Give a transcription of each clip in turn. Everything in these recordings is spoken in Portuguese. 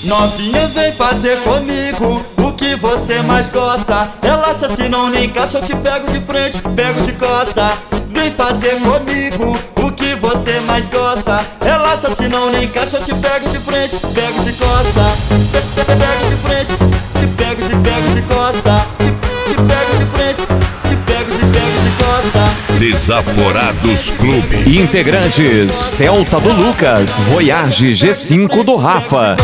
Novinha, vem fazer comigo o que você mais gosta. Relaxa, se não nem encaixa, eu te pego de frente, pego de costa. Vem fazer comigo o que você mais gosta. Relaxa, se não nem encaixa, eu te pego de frente, pego de costa. Pego de frente, te pego de costa. Te pego de frente, te pego de costa. Desaforados Clube. Integrantes: Celta do Lucas, Voyage G5 do Rafa.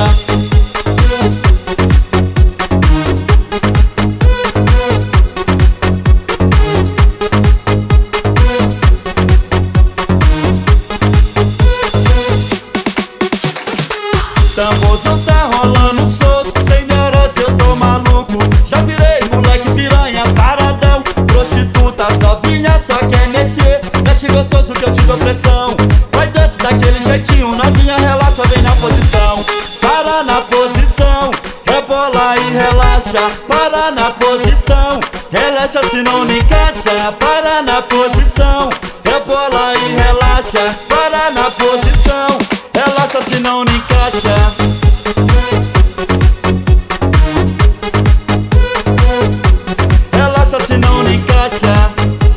Tamborzão tá rolando solto, sem neurose eu tô maluco. Já virei moleque piranha, paradão. Prostitutas novinha só quer mexer. Mexe gostoso que eu te dou pressão. Vai desce daquele jeitinho, novinha relaxa, vem na posição. Para na posição, rebola e relaxa. Para na posição, relaxa se não me encaixa. Para na posição, rebola e relaxa. Para na posição, relaxa se não me encaixa. Relaxa se não me encaixa.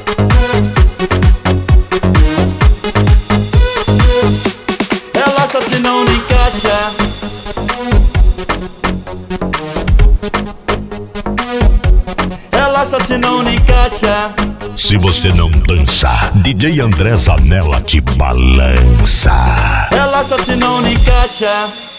Relaxa se não me encaixa. Relaxa se não me encaixa. Se você não dança, DJ André Zanella te balança. Relaxa se não me encaixa.